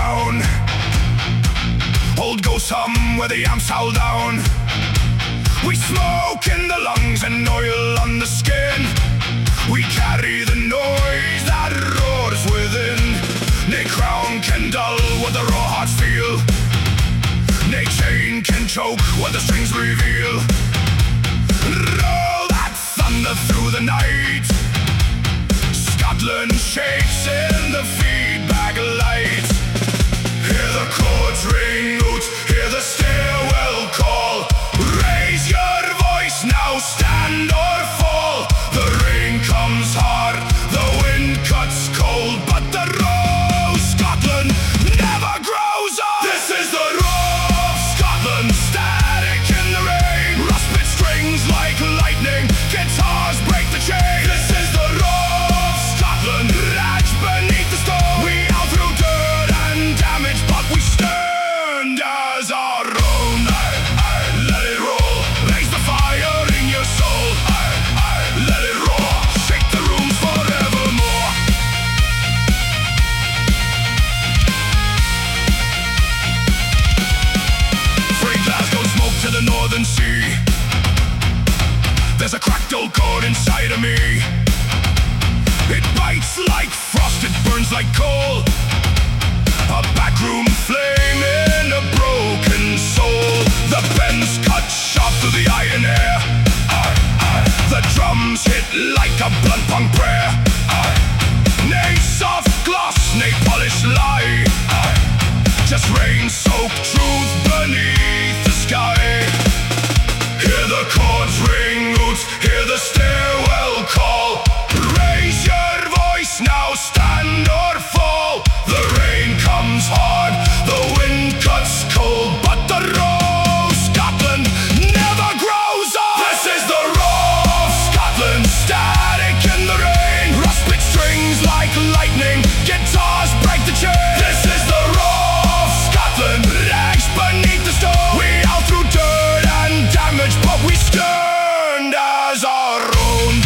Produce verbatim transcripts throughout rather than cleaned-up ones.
town. Old ghost hum where the amps howl down. We smoke in the lungs and oil on the skin. We carry the noise that roars within. Nae crown can dull what the raw hearts feel. Nae chain can choke what the strings reveal. Roll that thunder through the night. Scotland shakes in the feedback light. Hear the chords ring out, hear the stairwell call. Raise your voice now, stand or fall. The rain comes hard, the wind cuts cold, but the rose Scotland never grows old. This is the roar of Scotland, static in the rain. Rust-bit strings like lightning, guitars break the chain. This is the roar of Scotland, rags beneath the stone. We out through dirt and damage, but we stand as our own. Aye, aye, let it roll, raise the fire in your soul. Aye, aye, let it roar, shake the rooms forevermore. Free Glasgow smoke to the northern sea. There's a cracked old chord inside of me. It bites like frost, it burns like coal. A backroom flame in a broken soul. The pens cut sharp through the iron air. Aye, aye. The drums hit like a blunt punk prayer. Aye. Nae soft gloss, nae polished lie. Aye. Just rain-soaked truth beneath the sky. Hear the chords ring out, hear the stairwell call. Raise your voice now, stand or fall. The rain comes hard, the wind cuts cold, but the rose Scotland never grows old. This is the roar of Scotland, static in the rain. Rust-bit strings like lightning, guitars break the chain. This is the roar of Scotland, rags beneath the stone. We out through dirt and damage, but we stand as our own.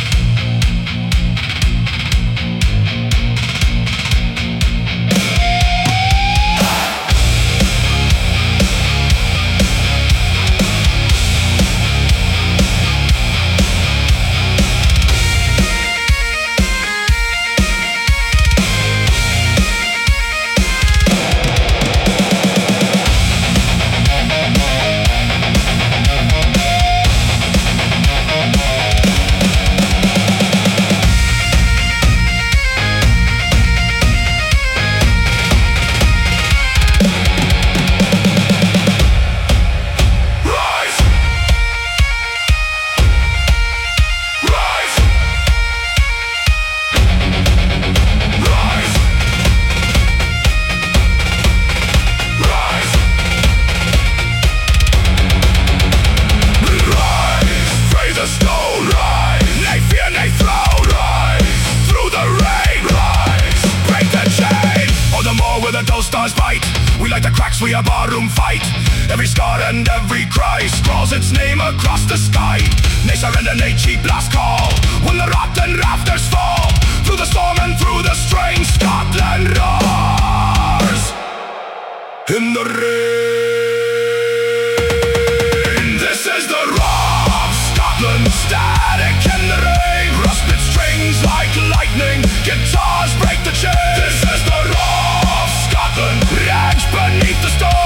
The dull stars bite. We like the cracks, we a barroom fight. Every scar and every cry scrawls its name across the sky. Nae surrender, nae cheap last call. When the rotten rafters fall, through the storm and through the strain, Scotland roars in the rain. This is the roar of Scotland, static in the rain. Rust-bit strings like lightning, guitars break the chain. This is the roar of Scotland, rags beneath the stone.